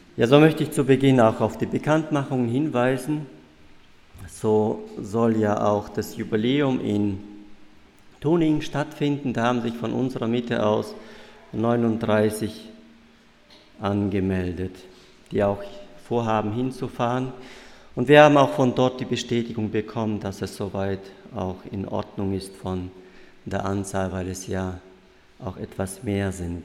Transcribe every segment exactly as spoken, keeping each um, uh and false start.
Ja, so möchte ich zu Beginn auch auf die Bekanntmachung hinweisen. So soll ja auch das Jubiläum in Tuning stattfinden. Da haben sich von unserer Mitte aus neununddreißig angemeldet, die auch vorhaben hinzufahren. Und wir haben auch von dort die Bestätigung bekommen, dass es soweit auch in Ordnung ist von der Anzahl, weil es ja auch etwas mehr sind.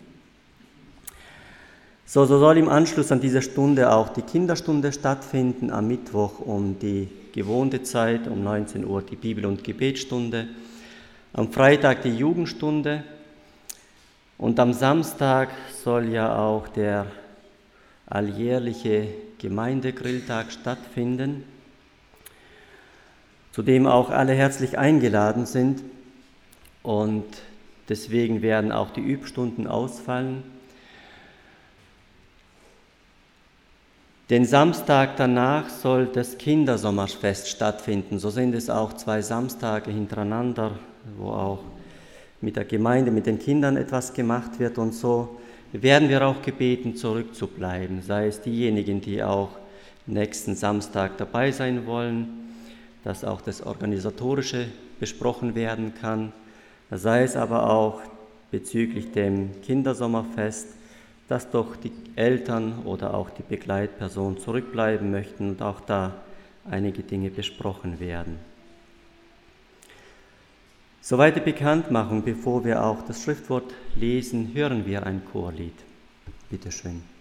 So, so soll im Anschluss an diese Stunde auch die Kinderstunde stattfinden, am Mittwoch um die gewohnte Zeit, um neunzehn Uhr die Bibel- und Gebetsstunde, am Freitag die Jugendstunde und am Samstag soll ja auch der alljährliche Gemeindegrilltag stattfinden, zu dem auch alle herzlich eingeladen sind, und deswegen werden auch die Übstunden ausfallen. Den Samstag danach soll das Kindersommerfest stattfinden. So sind es auch zwei Samstage hintereinander, wo auch mit der Gemeinde, mit den Kindern etwas gemacht wird. Und so werden wir auch gebeten, zurückzubleiben, sei es diejenigen, die auch nächsten Samstag dabei sein wollen, dass auch das Organisatorische besprochen werden kann, sei es aber auch bezüglich dem Kindersommerfest, dass doch die Eltern oder auch die Begleitperson zurückbleiben möchten und auch da einige Dinge besprochen werden. Soweit die Bekanntmachung. Bevor wir auch das Schriftwort lesen, hören wir ein Chorlied. Bitte schön.